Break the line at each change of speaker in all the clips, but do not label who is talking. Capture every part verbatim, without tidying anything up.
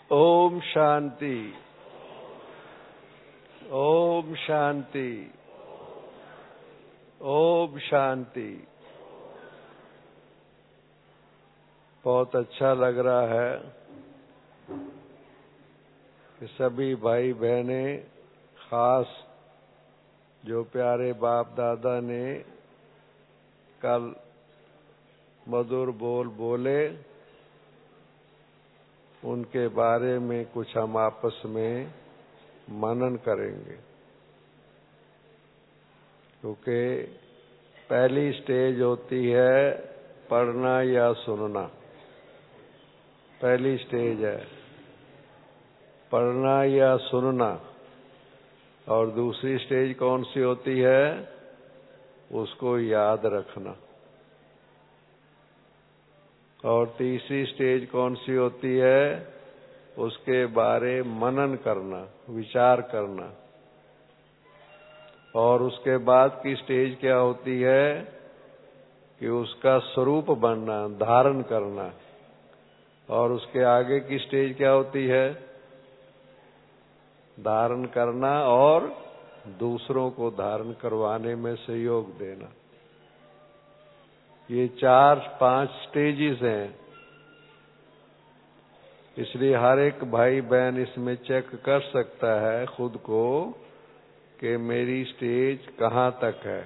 ओम शांति। ओम शांति। ओम शांति। बहुत अच्छा लग रहा है कि सभी भाई बहनें, खास जो प्यारे बाप दादा ने कल मधुर बोल बोले, उनके बारे में कुछ हम आपस में मनन करेंगे। क्योंकि पहली स्टेज होती है पढ़ना या सुनना। पहली स्टेज है पढ़ना या सुनना, और दूसरी स्टेज कौन सी होती है? उसको याद रखना। और तीसरी स्टेज कौन सी होती है? उसके बारे मनन करना, विचार करना। और उसके बाद की स्टेज क्या होती है कि उसका स्वरूप बनना, धारण करना। और उसके आगे की स्टेज क्या होती है? धारण करना और दूसरों को धारण करवाने में सहयोग देना। ये चार पांच स्टेजेस हैं। इसलिए हर एक भाई बहन इसमें चेक कर सकता है खुद को कि मेरी स्टेज कहाँ तक है।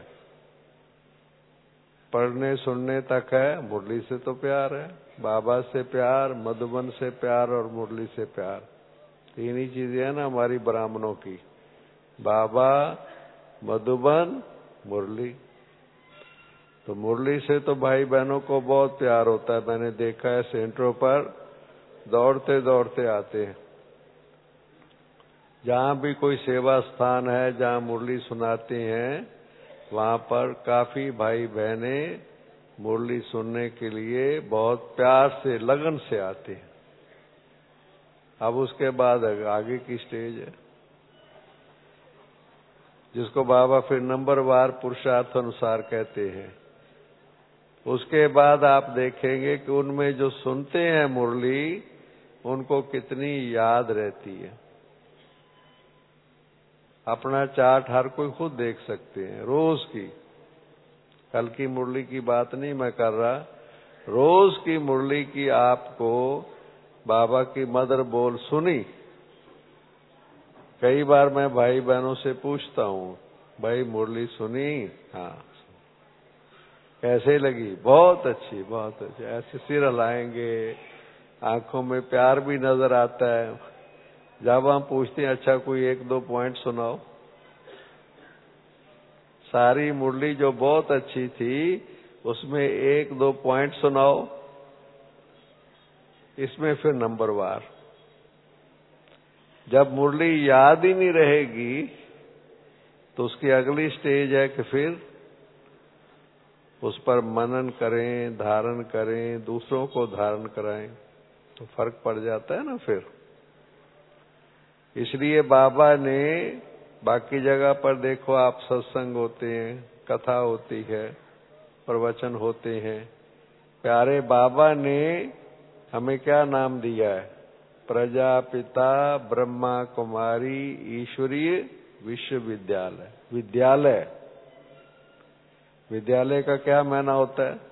पढ़ने सुनने तक है, मुरली से तो प्यार है, बाबा से प्यार, मधुबन से प्यार और मुरली से प्यार। तीन ही चीजें हैं ना हमारी ब्राह्मणों की, बाबा, मधुबन, मुरली। तो मुरली से तो भाई बहनों को बहुत प्यार होता है। मैंने देखा है सेंटरों पर दौड़ते दौड़ते आते हैं। जहाँ भी कोई सेवा स्थान है जहाँ मुरली सुनाते हैं, वहाँ पर काफी भाई बहनें मुरली सुनने के लिए बहुत प्यार से, लगन से आते हैं। अब उसके बाद आगे की स्टेज है जिसको बाबा फिर नंबरवार पुरुषार्थ अनुसार कहते हैं। उसके बाद आप देखेंगे कि उनमें जो सुनते हैं मुरली, उनको कितनी याद रहती है। अपना चार्ट हर कोई खुद देख सकते हैं रोज की। कल की मुरली की बात नहीं मैं कर रहा, रोज की मुरली की आपको बाबा की मधुर बोल सुनी। कई बार मैं भाई बहनों से पूछता हूँ, भाई मुरली सुनी? हाँ। कैसे लगी? बहुत अच्छी, बहुत अच्छी। ऐसे सिर हिलाएंगे, आंखों में प्यार भी नजर आता है। जब हम पूछते हैं अच्छा कोई एक दो पॉइंट सुनाओ, सारी मुरली जो बहुत अच्छी थी उसमें एक दो पॉइंट सुनाओ। इसमें फिर नंबरवार। जब मुरली याद ही नहीं रहेगी तो उसकी अगली स्टेज है कि फिर उस पर मनन करें, धारण करें, दूसरों को धारण कराएं, तो फर्क पड़ जाता है ना फिर। इसलिए बाबा ने बाकी जगह पर देखो आप, सत्संग होते हैं, कथा होती है, प्रवचन होते हैं। प्यारे बाबा ने हमें क्या नाम दिया है? प्रजापिता ब्रह्मा कुमारी ईश्वरीय विश्वविद्यालय। विद्यालय, विद्यालय का क्या मायना होता है?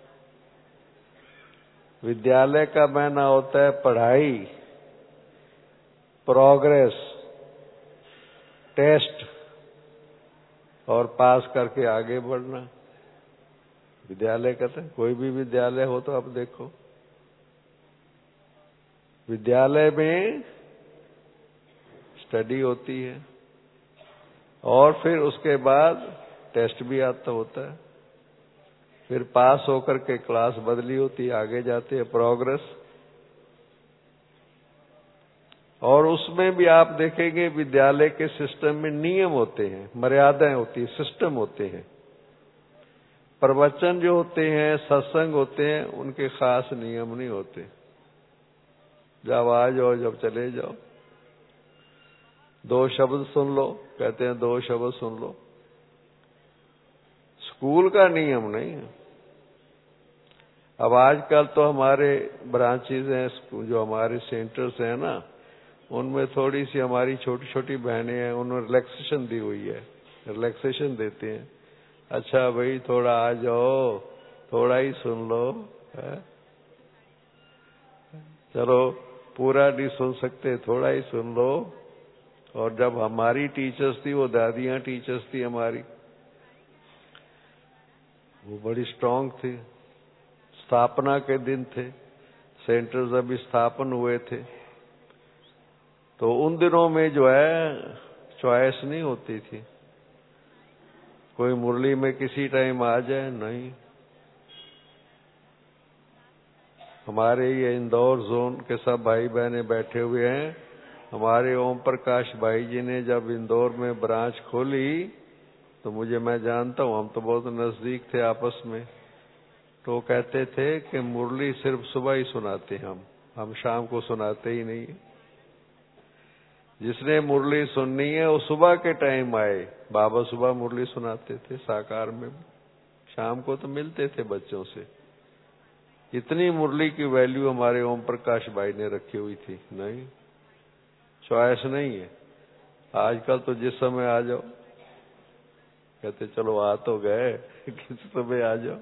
विद्यालय का मायना होता है पढ़ाई, प्रोग्रेस, टेस्ट और पास करके आगे बढ़ना। विद्यालय कहते हैं। कोई भी विद्यालय हो तो अब देखो, विद्यालय में स्टडी होती है और फिर उसके बाद टेस्ट भी आता होता है। फिर पास होकर के क्लास बदली होती है, आगे जाते हैं, प्रोग्रेस। और उसमें भी आप देखेंगे विद्यालय के सिस्टम में नियम होते हैं, मर्यादाएं होती है, सिस्टम होते हैं। प्रवचन जो होते हैं, सत्संग होते हैं, उनके खास नियम नहीं होते। जब आ जाओ, जब चले जाओ, दो शब्द सुन लो, कहते हैं दो शब्द सुन लो। स्कूल का नियम नहीं है। अब आजकल तो हमारे ब्रांचेज हैं, जो हमारे सेंटर्स हैं ना, उनमें थोड़ी सी हमारी छोटी छोटी बहनें हैं, उन्होंने रिलैक्सेशन दी हुई है, रिलैक्सेशन देते हैं। अच्छा भाई थोड़ा आ जाओ, थोड़ा ही सुन लो है? चलो पूरा नहीं सुन सकते, थोड़ा ही सुन लो। और जब हमारी टीचर्स थी, वो दादियां टीचर्स थी हमारी, वो बड़ी स्ट्रांग थी। स्थापना के दिन थे, सेंटर्स अभी स्थापन हुए थे, तो उन दिनों में जो है चॉइस नहीं होती थी, कोई मुरली में किसी टाइम आ जाए, नहीं। हमारे ये इंदौर जोन के सब भाई बहने बैठे हुए हैं। हमारे ओम प्रकाश भाई जी ने जब इंदौर में ब्रांच खोली, तो मुझे, मैं जानता हूँ, हम तो बहुत नजदीक थे आपस में, तो कहते थे कि मुरली सिर्फ सुबह ही सुनाते हम हम शाम को सुनाते ही नहीं। जिसने मुरली सुननी है वो सुबह के टाइम आए। बाबा सुबह मुरली सुनाते थे साकार में, शाम को तो मिलते थे बच्चों से। इतनी मुरली की वैल्यू हमारे ओम प्रकाश भाई ने रखी हुई थी। नहीं, चॉइस नहीं है। आजकल तो जिस समय आ जाओ, कहते चलो आ तो गए, किस समय आ जाओ।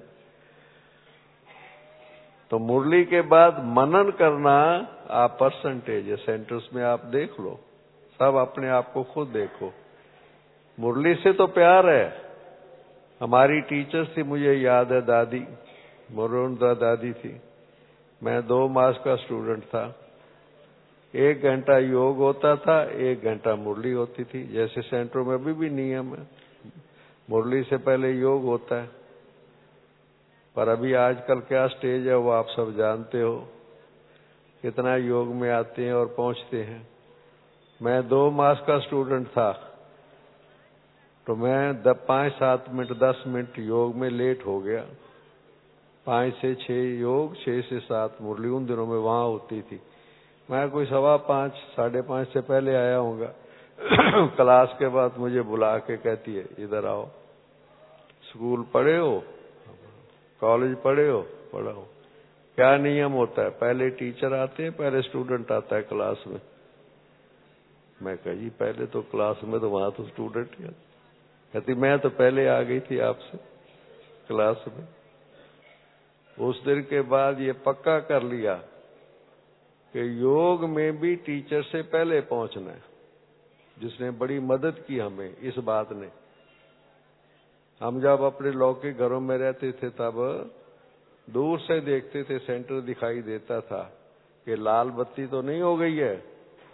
तो मुरली के बाद मनन करना, आप परसेंटेज है सेंटर्स में आप देख लो, सब अपने आप को खुद देखो। मुरली से तो प्यार है। हमारी टीचर्स थी, मुझे याद है, दादी मुरुंदा दादी थी। मैं दो मास का स्टूडेंट था। एक घंटा योग होता था, एक घंटा मुरली होती थी। जैसे सेंटरों में अभी भी नियम है, मुरली से पहले योग होता है। पर अभी आजकल क्या स्टेज है वो आप सब जानते हो, कितना योग में आते हैं और पहुंचते हैं। मैं दो मास का स्टूडेंट था, तो मैं द पाँच सात मिनट दस मिनट योग में लेट हो गया। पाँच से छह योग, छह से सात मुरली उन दिनों में वहां होती थी। मैं कोई सवा पाँच साढ़े पाँच से पहले आया हूँगा। क्लास के बाद मुझे बुला के कहती है, इधर आओ, स्कूल पढ़े हो, कॉलेज पढ़े हो, पढ़ा हो। क्या नियम होता है, पहले टीचर आते हैं, पहले स्टूडेंट आता है क्लास में। मैं कहा जी पहले तो क्लास में, तो वहां तो स्टूडेंट ही। कहती मैं तो पहले आ गई थी आपसे क्लास में। उस दिन के बाद ये पक्का कर लिया कि योग में भी टीचर से पहले पहुंचना है, जिसने बड़ी मदद की हमें इस बात ने। हम जब अपने लौकिक घरों में रहते थे, तब दूर से देखते थे, सेंटर दिखाई देता था कि लाल बत्ती तो नहीं हो गई है।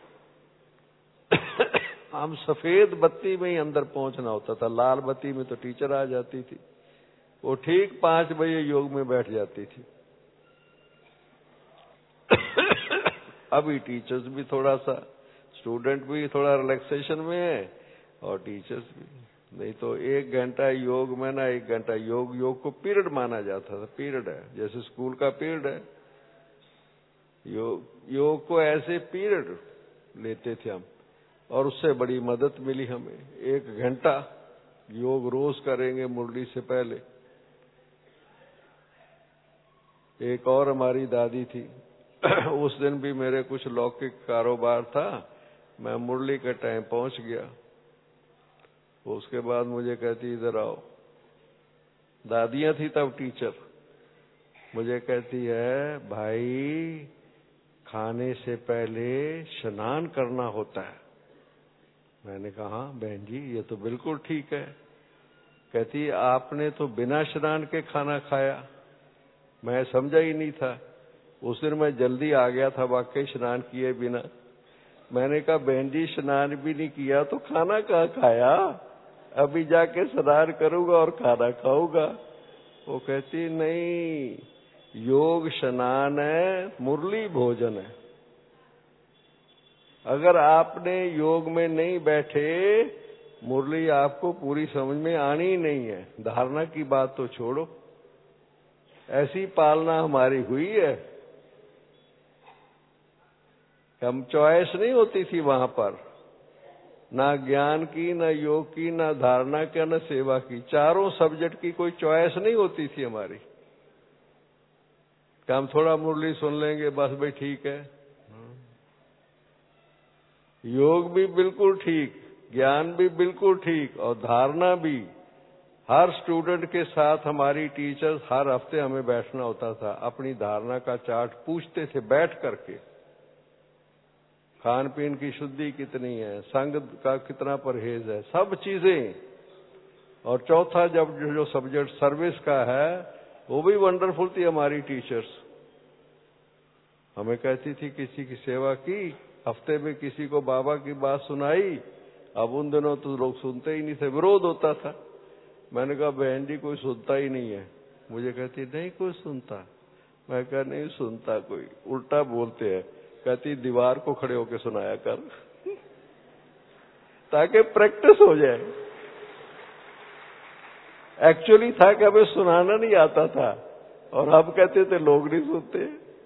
हम सफेद बत्ती में ही अंदर पहुंचना होता था, लाल बत्ती में तो टीचर आ जाती थी। वो ठीक पांच बजे योग में बैठ जाती थी। अभी टीचर्स भी थोड़ा सा, स्टूडेंट भी थोड़ा रिलैक्सेशन में है और टीचर्स भी। नहीं तो एक घंटा योग में ना, एक घंटा योग योग को पीरियड माना जाता था। पीरियड है, जैसे स्कूल का पीरियड है, योग योग को ऐसे पीरियड लेते थे हम, और उससे बड़ी मदद मिली हमें। एक घंटा योग रोज करेंगे मुरली से पहले। एक और हमारी दादी थी, उस दिन भी मेरे कुछ लौकिक कारोबार था, मैं मुरली के टाइम पहुंच गया। उसके बाद मुझे कहती इधर आओ, दादियां थी तब टीचर, मुझे कहती है भाई खाने से पहले स्नान करना होता है। मैंने कहा हाँ बहन जी ये तो बिल्कुल ठीक है। कहती आपने तो बिना स्नान के खाना खाया। मैं समझा ही नहीं था, उस दिन मैं जल्दी आ गया था वाकई स्नान किए बिना। मैंने कहा बहन जी स्नान भी नहीं किया तो खाना कहाँ खाया, अभी जाके स्नान करूंगा और खाना खाऊंगा। वो कहती नहीं, योग स्नान है, मुरली भोजन है। अगर आपने योग में नहीं बैठे, मुरली आपको पूरी समझ में आनी ही नहीं है। धारणा की बात तो छोड़ो, ऐसी पालना हमारी हुई है। हम चॉइस नहीं होती थी वहां पर, ना ज्ञान की, ना योग की, ना धारणा की, ना सेवा की। चारों सब्जेक्ट की कोई चॉइस नहीं होती थी हमारी। कि हम थोड़ा मुरली सुन लेंगे बस भाई ठीक है। योग भी बिल्कुल ठीक, ज्ञान भी बिल्कुल ठीक, और धारणा भी। हर स्टूडेंट के साथ हमारी टीचर्स हर हफ्ते हमें बैठना होता था, अपनी धारणा का चार्ट पूछते थे बैठ करके। खान पीन की शुद्धि कितनी है, संग का कितना परहेज है, सब चीजें। और चौथा जब जो सब्जेक्ट सर्विस का है वो भी वंडरफुल थी हमारी टीचर्स। हमें कहती थी किसी की सेवा की, हफ्ते में किसी को बाबा की बात सुनाई। अब उन दिनों तो लोग सुनते ही नहीं थे, विरोध होता था। मैंने कहा बहन जी कोई सुनता ही नहीं है। मुझे कहती नहीं कोई सुनता। मैं कहा नहीं सुनता कोई, उल्टा बोलते हैं। कहती दीवार को खड़े होकर सुनाया कर ताकि प्रैक्टिस हो जाए। एक्चुअली था कि हमें सुनाना नहीं आता था, और हम कहते थे लोग नहीं सुनते।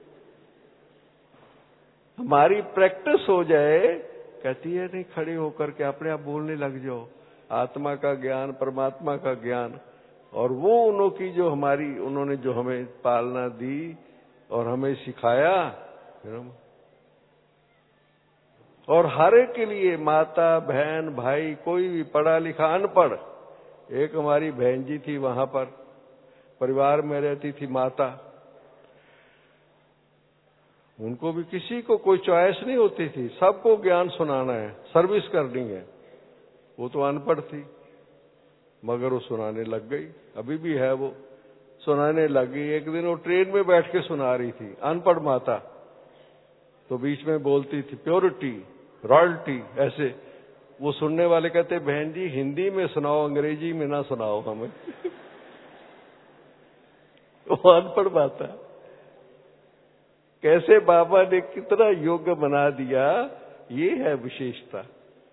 हमारी प्रैक्टिस हो जाए। कहती है नहीं खड़े होकर के अपने आप बोलने लग जाओ, आत्मा का ज्ञान, परमात्मा का ज्ञान। और वो उन्हों की जो हमारी उन्होंने जो हमें पालना दी और हमें सिखाया। और हर एक के लिए, माता बहन भाई, कोई भी पढ़ा लिखा अनपढ़। एक हमारी बहन जी थी वहां पर, परिवार में रहती थी माता, उनको भी किसी को कोई चॉइस नहीं होती थी, सबको ज्ञान सुनाना है, सर्विस करनी है। वो तो अनपढ़ थी मगर वो सुनाने लग गई, अभी भी है वो, सुनाने लग गई। एक दिन वो ट्रेन में बैठ के सुना रही थी, अनपढ़ माता, तो बीच में बोलती थी प्योरिटी, रॉयल्टी, ऐसे। वो सुनने वाले कहते बहन जी हिंदी में सुनाओ, अंग्रेजी में ना सुनाओ हमें वो अनपढ़ माता। कैसे बाबा ने कितना योग्य बना दिया, ये है विशेषता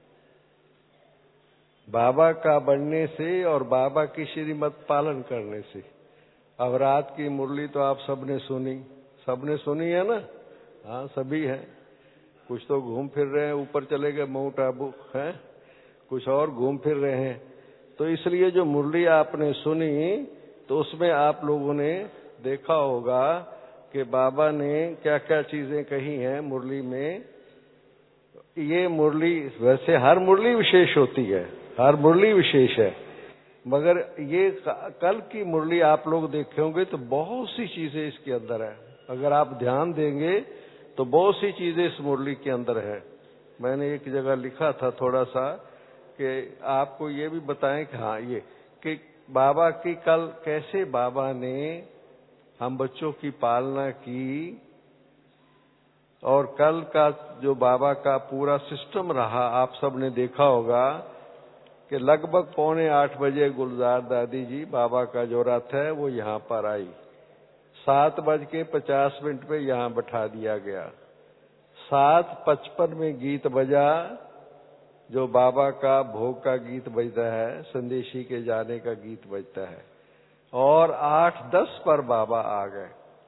बाबा का बनने से और बाबा की श्रीमत पालन करने से। अब रात की मुरली तो आप सबने सुनी, सबने सुनी है ना? हाँ सभी हैं। कुछ तो घूम फिर रहे हैं, ऊपर चले गए माउंट आबू हैं, कुछ और घूम फिर रहे हैं। तो इसलिए जो मुरली आपने सुनी तो उसमें आप लोगों ने देखा होगा कि बाबा ने क्या क्या चीजें कही हैं मुरली में। ये मुरली, वैसे हर मुरली विशेष होती है, हर मुरली विशेष है, मगर ये कल की मुरली आप लोग देखे होंगे तो बहुत सी चीजें इसके अंदर है। अगर आप ध्यान देंगे तो बहुत सी चीजें इस मुरली के अंदर है। मैंने एक जगह लिखा था थोड़ा सा कि आपको ये भी बताएं कि हाँ ये कि बाबा की कल कैसे बाबा ने हम बच्चों की पालना की, और कल का जो बाबा का पूरा सिस्टम रहा आप सबने देखा होगा कि लगभग पौने आठ बजे गुलजार दादी जी बाबा का जो रथ है वो यहाँ पर आई। सात बज के पचास मिनट पे यहाँ बैठा दिया गया। सात पचपन में गीत बजा, जो बाबा का भोग का गीत बजता है, संदेशी के जाने का गीत बजता है, और आठ दस पर बाबा आ गए।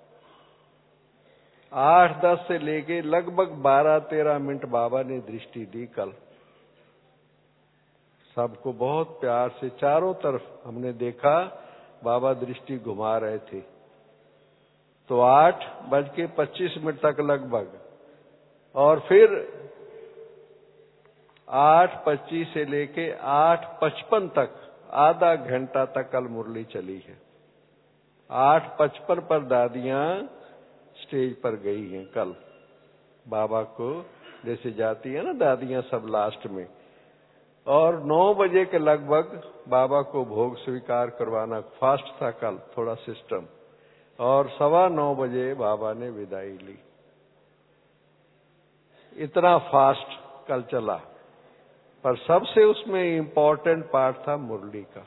आठ दस से लेके लगभग बारह तेरह मिनट बाबा ने दृष्टि दी कल। सबको बहुत प्यार से चारों तरफ हमने देखा, बाबा दृष्टि घुमा रहे थे। तो आठ बज के पच्चीस मिनट तक लगभग, और फिर आठ पच्चीस से लेके आठ पचपन तक आधा घंटा तक कल मुरली चली है। आठ पचपन पर दादियां स्टेज पर गई हैं कल, बाबा को जैसे जाती है ना दादियां सब लास्ट में। और नौ बजे के लगभग बाबा को भोग स्वीकार करवाना फास्ट था कल थोड़ा सिस्टम, और सवा नौ बजे बाबा ने विदाई ली। इतना फास्ट कल चला, पर सबसे उसमें इम्पोर्टेंट पार्ट था मुरली का।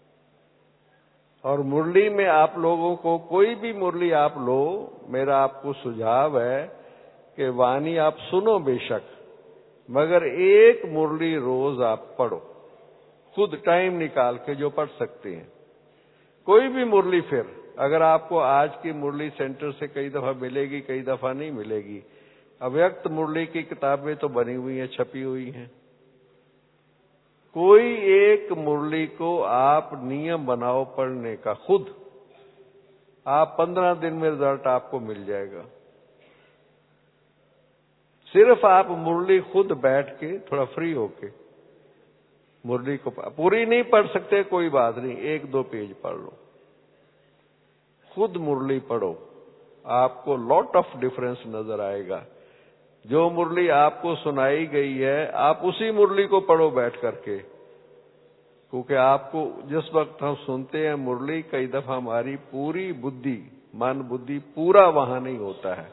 और मुरली में आप लोगों को कोई भी मुरली आप लो, मेरा आपको सुझाव है कि वाणी आप सुनो बेशक, मगर एक मुरली रोज आप पढ़ो, खुद टाइम निकाल के जो पढ़ सकते हैं। कोई भी मुरली, फिर अगर आपको आज की मुरली सेंटर से कई दफा मिलेगी, कई दफा नहीं मिलेगी। अव्यक्त मुरली की किताबें तो बनी हुई हैं, छपी हुई हैं। कोई एक मुरली को आप नियम बनाओ पढ़ने का खुद, आप पंद्रह दिन में रिजल्ट आपको मिल जाएगा। सिर्फ आप मुरली खुद बैठ के थोड़ा फ्री होके मुरली को पूरी नहीं पढ़ सकते, कोई बात नहीं, एक दो पेज पढ़ लो, खुद मुरली पढ़ो, आपको लॉट ऑफ डिफरेंस नजर आएगा। जो मुरली आपको सुनाई गई है आप उसी मुरली को पढ़ो बैठ करके, क्योंकि आपको जिस वक्त हम सुनते हैं मुरली, कई दफा हमारी पूरी बुद्धि, मन बुद्धि पूरा वहां नहीं होता है।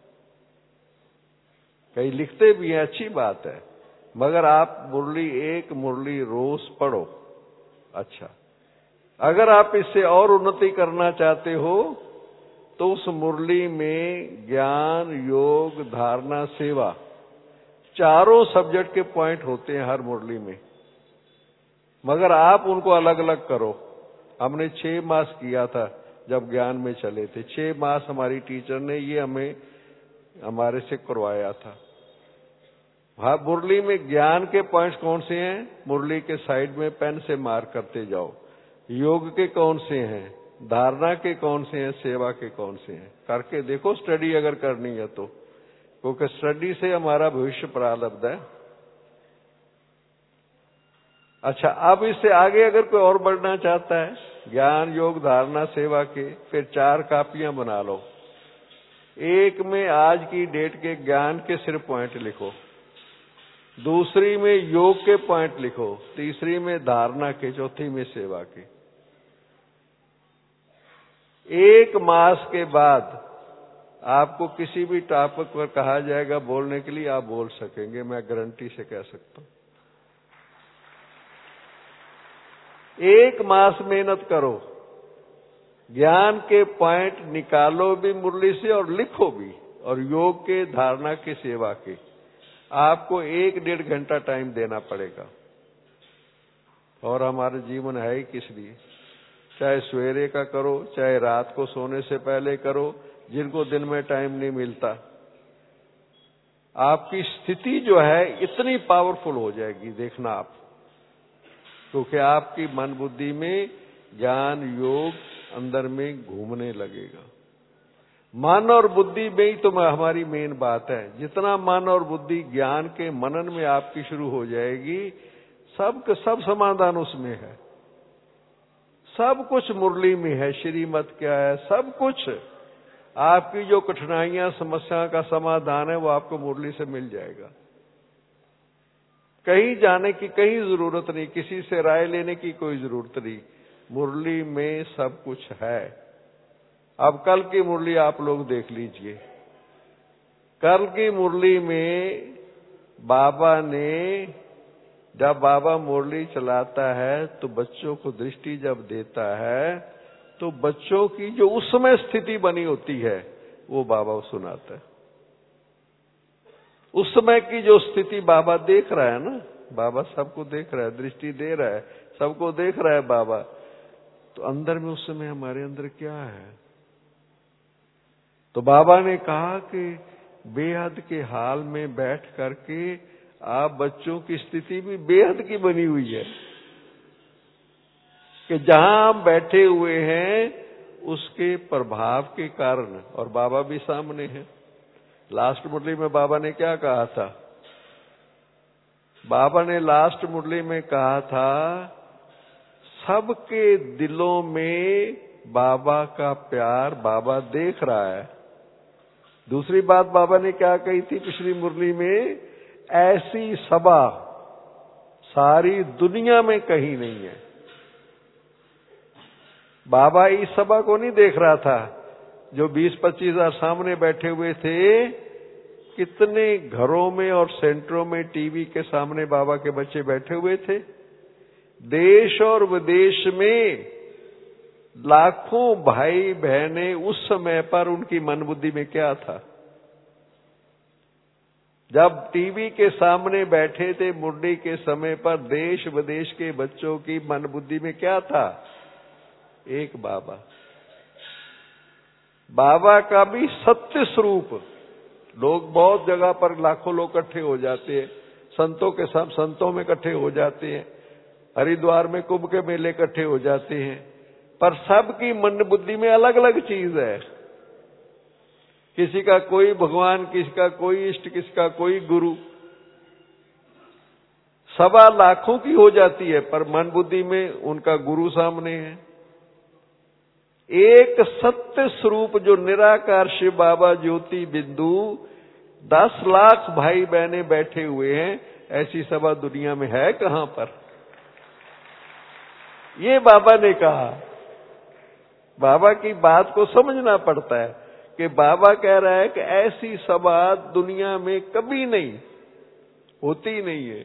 कई लिखते भी हैं, अच्छी बात है, मगर आप मुरली एक मुरली रोज पढ़ो। अच्छा, अगर आप इससे और उन्नति करना चाहते हो तो उस मुरली में ज्ञान, योग, धारणा, सेवा, चारों सब्जेक्ट के पॉइंट होते हैं हर मुरली में, मगर आप उनको अलग अलग करो। हमने छह मास किया था जब ज्ञान में चले थे, छह मास हमारी टीचर ने ये हमें हमारे से करवाया था। हाँ, मुरली में ज्ञान के पॉइंट्स कौन से हैं, मुरली के साइड में पेन से मार्क करते जाओ। योग के कौन से हैं, धारणा के कौन से हैं, सेवा के कौन से हैं, करके देखो स्टडी अगर करनी है तो, क्योंकि स्टडी से हमारा भविष्य प्रारब्ध है। अच्छा, अब इससे आगे अगर कोई और बढ़ना चाहता है, ज्ञान, योग, धारणा, सेवा के, फिर चार कापियां बना लो। एक में आज की डेट के ज्ञान के सिर्फ पॉइंट लिखो, दूसरी में योग के पॉइंट लिखो, तीसरी में धारणा के, चौथी में सेवा के। एक मास के बाद आपको किसी भी टॉपिक पर कहा जाएगा बोलने के लिए, आप बोल सकेंगे, मैं गारंटी से कह सकता हूं। एक मास मेहनत करो, ज्ञान के पॉइंट निकालो भी मुरली से और लिखो भी, और योग के, धारणा के, सेवा के, आपको एक डेढ़ घंटा टाइम देना पड़ेगा। और हमारा जीवन है ही किस लिए, चाहे सवेरे का करो, चाहे रात को सोने से पहले करो, जिनको दिन में टाइम नहीं मिलता, आपकी स्थिति जो है इतनी पावरफुल हो जाएगी, देखना आप, क्योंकि आपकी मन बुद्धि में ज्ञान, योग अंदर में घूमने लगेगा। मन और बुद्धि में ही तो हमारी मेन बात है। जितना मन और बुद्धि ज्ञान के मनन में आपकी शुरू हो जाएगी, सब सब समाधान उसमें है, सब कुछ मुरली में है, श्रीमत क्या है, सब कुछ। आपकी जो कठिनाइयां, समस्या का समाधान है वो आपको मुरली से मिल जाएगा। कहीं जाने की कहीं जरूरत नहीं, किसी से राय लेने की कोई जरूरत नहीं, मुरली में सब कुछ है। अब कल की मुरली आप लोग देख लीजिए। कल की मुरली में बाबा ने, जब बाबा मुरली चलाता है तो बच्चों को दृष्टि जब देता है तो बच्चों की जो उस समय स्थिति बनी होती है वो बाबा सुनाता है। उस समय की जो स्थिति बाबा देख रहा है ना, बाबा सबको देख रहा है, दृष्टि दे रहा है, सबको देख रहा है बाबा, तो अंदर में उस समय हमारे अंदर क्या है। तो बाबा ने कहा कि बेहद के हाल में बैठ करके आप बच्चों की स्थिति भी बेहद की बनी हुई है, कि जहां हम बैठे हुए हैं उसके प्रभाव के कारण, और बाबा भी सामने है। लास्ट मुरली में बाबा ने क्या कहा था, बाबा ने लास्ट मुरली में कहा था, सबके दिलों में बाबा का प्यार बाबा देख रहा है। दूसरी बात बाबा ने क्या कही थी पिछली मुरली में, ऐसी सभा सारी दुनिया में कहीं नहीं है। बाबा इस सभा को नहीं देख रहा था, जो बीस पच्चीस हजार सामने बैठे हुए थे, कितने घरों में और सेंटरों में टीवी के सामने बाबा के बच्चे बैठे हुए थे। देश और विदेश में लाखों भाई बहनें उस समय पर उनकी मन बुद्धि में क्या था, जब टीवी के सामने बैठे थे मुरली के समय पर, देश विदेश के बच्चों की मन बुद्धि में क्या था, एक बाबा। बाबा का भी सत्य स्वरूप। लोग बहुत जगह पर लाखों लोग इकट्ठे हो जाते हैं, संतों के साथ संतों में इकट्ठे हो जाते हैं, हरिद्वार में कुंभ के मेले इकट्ठे हो जाते हैं, पर सबकी मन बुद्धि में अलग अलग चीज है। किसी का कोई भगवान, किसी का कोई इष्ट, किसी का कोई गुरु, सवा लाखों की हो जाती है, पर मन बुद्धि में उनका गुरु सामने है। एक सत्य स्वरूप जो निराकार शिव बाबा ज्योति बिंदु, दस लाख भाई बहने बैठे हुए हैं, ऐसी सभा दुनिया में है कहां पर? ये बाबा ने कहा। बाबा की बात को समझना पड़ता है कि बाबा कह रहा है कि ऐसी सभा दुनिया में कभी नहीं होती, नहीं है।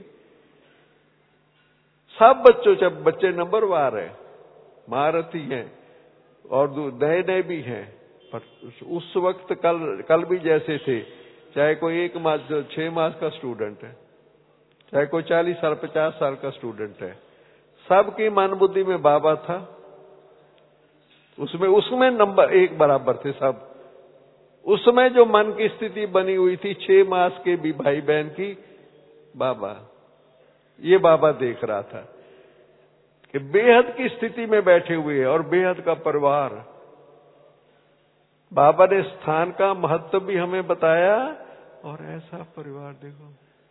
सब बच्चों, जब बच्चे नंबरवार है, महारथी हैं और नए नए भी हैं, पर उस वक्त कल कल भी जैसे थे, चाहे कोई एक मास छह मास का स्टूडेंट है, चाहे कोई चालीस साल पचास साल का स्टूडेंट है, सबकी मन बुद्धि में बाबा था। उसमें उसमें नंबर एक बराबर थे सब। उसमें जो मन की स्थिति बनी हुई थी छह मास के भी भाई बहन की, बाबा, ये बाबा देख रहा था कि बेहद की स्थिति में बैठे हुए हैं और बेहद का परिवार। बाबा ने स्थान का महत्व भी हमें बताया, और ऐसा परिवार देखो।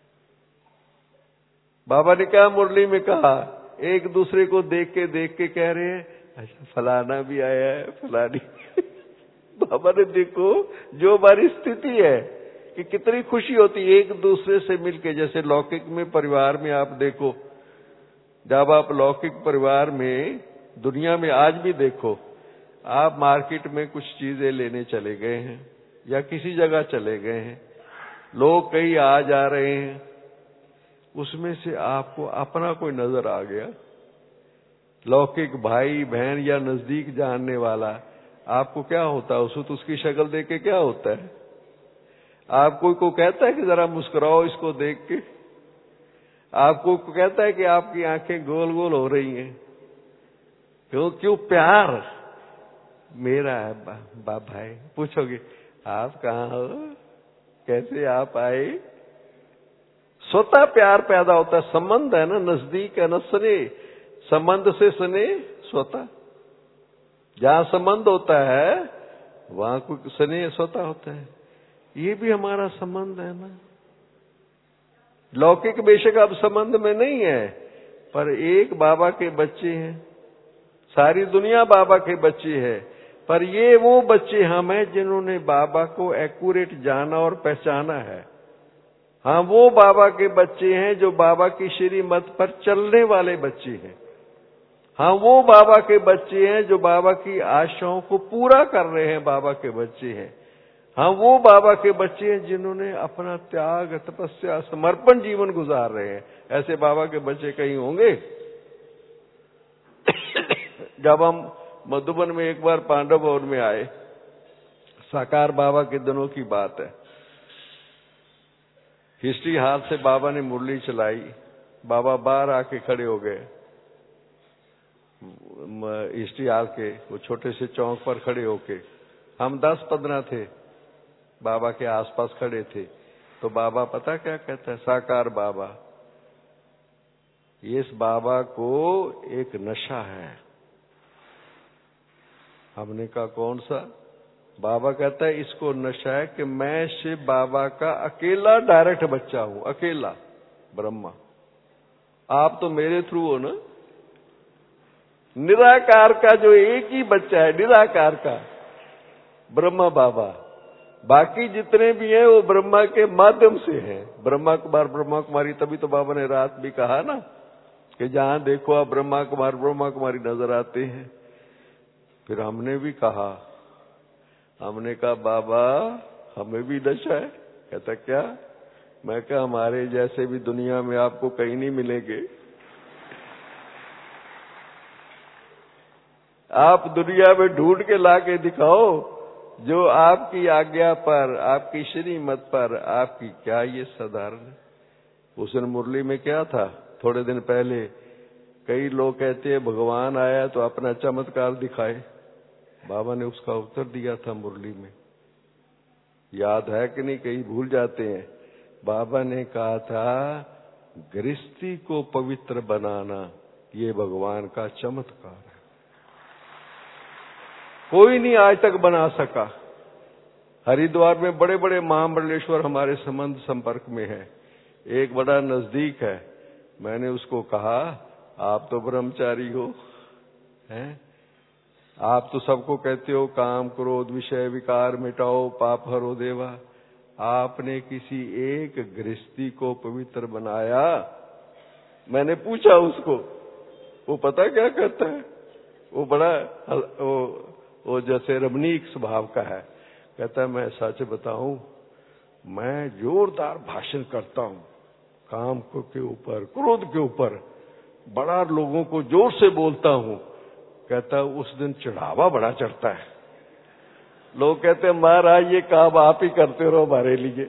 बाबा ने क्या मुरली में कहा, एक दूसरे को देख के देख के कह रहे हैं, अच्छा फलाना भी आया है, फलानी। बाबा ने देखो जो हमारी स्थिति है कि कितनी खुशी होती है एक दूसरे से मिलके। जैसे लौकिक में परिवार में आप देखो, जब आप लौकिक परिवार में, दुनिया में आज भी देखो, आप मार्केट में कुछ चीजें लेने चले गए हैं या किसी जगह चले गए हैं, लोग कई आ जा रहे हैं, उसमें से आपको अपना कोई नजर आ गया, लौकिक भाई बहन या नजदीक जानने वाला, आपको क्या होता है? उसको तो उसकी शक्ल देख के क्या होता है? आप कोई को कहता है कि जरा मुस्कुराओ इसको देख के? आपको कहता है कि आपकी आंखें गोल गोल हो रही हैं? क्यों? क्यों? प्यार मेरा है बा, बा भाई। पूछोगे आप कहाँ हो, कैसे आप आए? स्वतः प्यार पैदा होता है। संबंध है ना, नजदीक है ना, स्नेह, संबंध से स्नेह स्वतः। जहां संबंध होता है वहां कोई स्नेह स्वतः होता है। ये भी हमारा संबंध है ना। लौकिक बेशक अब संबंध में नहीं है, पर एक बाबा के बच्चे हैं, सारी दुनिया बाबा के बच्चे है, पर ये वो बच्चे हम हैं जिन्होंने बाबा को एक्यूरेट जाना और पहचाना है। हाँ, वो बाबा के बच्चे हैं जो बाबा की श्रीमत पर चलने वाले बच्चे हैं। हाँ, वो बाबा के बच्चे हैं जो बाबा की आशाओं को पूरा कर रहे हैं, बाबा के बच्चे हैं। हाँ, वो बाबा के बच्चे हैं जिन्होंने अपना त्याग, तपस्या, समर्पण जीवन गुजार रहे हैं। ऐसे बाबा के बच्चे कहीं होंगे? जब हम मधुबन में एक बार पांडव भवन में आए, साकार बाबा के दिनों की बात है, हिस्ट्री हाथ से बाबा ने मुरली चलाई, बाबा बाहर आके खड़े हो गए, हिस्ट्री हाल के वो छोटे से चौक पर खड़े होके, हम दस पंद्रह थे, बाबा के आसपास खड़े थे। तो बाबा पता क्या कहता है? साकार बाबा, इस बाबा को एक नशा है। हमने कहा कौन सा? बाबा कहता है इसको नशा है कि मैं शिव बाबा का अकेला डायरेक्ट बच्चा हूं, अकेला ब्रह्मा। आप तो मेरे थ्रू हो ना। निराकार का जो एक ही बच्चा है, निराकार का ब्रह्मा बाबा, बाकी जितने भी हैं वो ब्रह्मा के माध्यम से हैं। ब्रह्मा कुमार, ब्रह्मा कुमारी, तभी तो बाबा ने रात भी कहा ना कि जहां देखो आप ब्रह्मा कुमार, ब्रह्मा कुमारी नजर आते हैं। फिर हमने भी कहा, हमने कहा बाबा हमें भी नशा है। कहता क्या? मैं कहा हमारे जैसे भी दुनिया में आपको कहीं नहीं मिलेंगे। आप दुनिया में ढूंढ के ला के दिखाओ जो आपकी आज्ञा पर, आपकी श्रीमत पर, आपकी क्या ये साधारण। उस दिन मुरली में क्या था? थोड़े दिन पहले कई लोग कहते हैं भगवान आया तो अपना चमत्कार दिखाए। बाबा ने उसका उत्तर दिया था मुरली में, याद है कि नहीं? कहीं भूल जाते हैं। बाबा ने कहा था गृहस्थी को पवित्र बनाना ये भगवान का चमत्कार है। कोई नहीं आज तक बना सका। हरिद्वार में बड़े बड़े महामंडलेश्वर हमारे संबंध संपर्क में है, एक बड़ा नजदीक है। मैंने उसको कहा, आप तो ब्रह्मचारी हो, हैं? आप तो सबको कहते हो काम क्रोध विषय विकार मिटाओ पाप हरो देवा। आपने किसी एक गृहस्थी को पवित्र बनाया? मैंने पूछा उसको, वो पता क्या कहता है, वो बड़ा वो, वो जैसे रमणीक स्वभाव का है। कहता है मैं सच बताऊं, मैं जोरदार भाषण करता हूं काम के ऊपर क्रोध के ऊपर, बड़ा लोगों को जोर से बोलता हूं। कहता उस दिन चढ़ावा बड़ा चढ़ता है। लोग कहते हैं महाराज ये काम आप ही करते रहो हमारे लिए।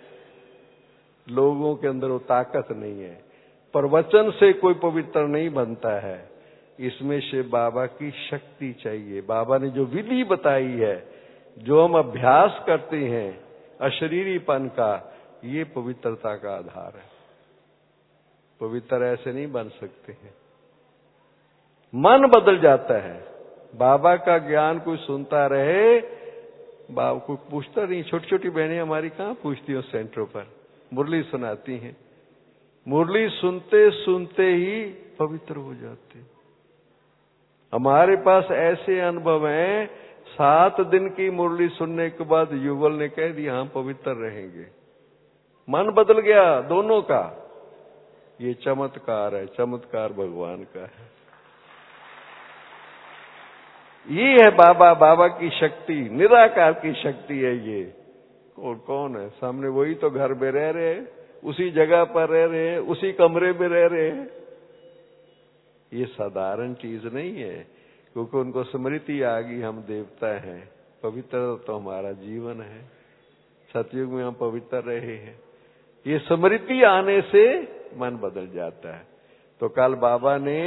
लोगों के अंदर वो ताकत नहीं है। प्रवचन से कोई पवित्र नहीं बनता है, इसमें से बाबा की शक्ति चाहिए। बाबा ने जो विधि बताई है, जो हम अभ्यास करते हैं अशरीरीपन का, ये पवित्रता का आधार है। पवित्र ऐसे नहीं बन सकते हैं, मन बदल जाता है। बाबा का ज्ञान कोई सुनता रहे, बाबा कोई पूछता नहीं। छोटी छोटी बहनें हमारी कहाँ पूछती हो सेंटरों पर, मुरली सुनाती हैं। मुरली सुनते सुनते ही पवित्र हो जाते। हमारे पास ऐसे अनुभव हैं, सात दिन की मुरली सुनने के बाद युगल ने कह दिया हम पवित्र रहेंगे। मन बदल गया दोनों का। ये चमत्कार है, चमत्कार भगवान का है। ये है बाबा, बाबा की शक्ति, निराकार की शक्ति है ये। और कौन है सामने? वही तो घर में रह रहे हैं, उसी जगह पर रह रहे हैं, उसी कमरे में रह रहे हैं। ये साधारण चीज नहीं है, क्योंकि उनको स्मृति आ गई हम देवता हैं। पवित्र तो हमारा जीवन है। सतयुग में हम पवित्र रहे हैं। ये स्मृति आने से मन बदल जाता है। तो कल बाबा ने